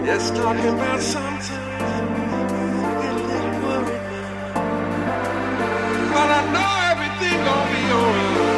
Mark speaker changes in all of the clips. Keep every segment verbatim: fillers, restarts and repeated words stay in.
Speaker 1: Yes, talking about sometimes I get a little worried now. But I know everything gonna be alright.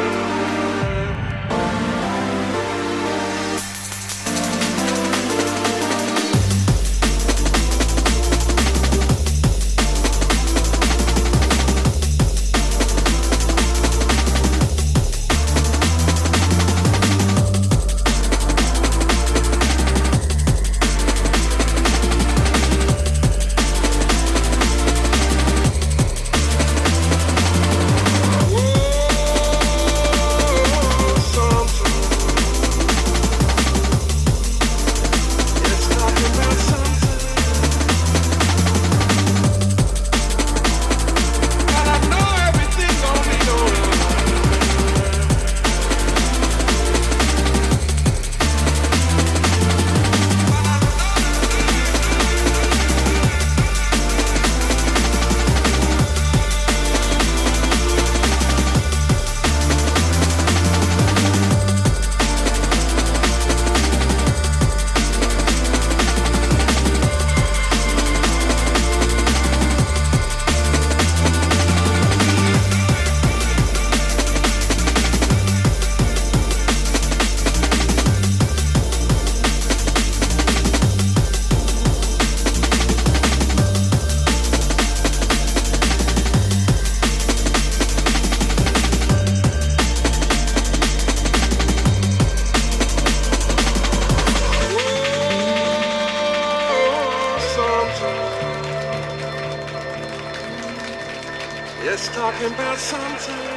Speaker 1: Yes, talking about sometimes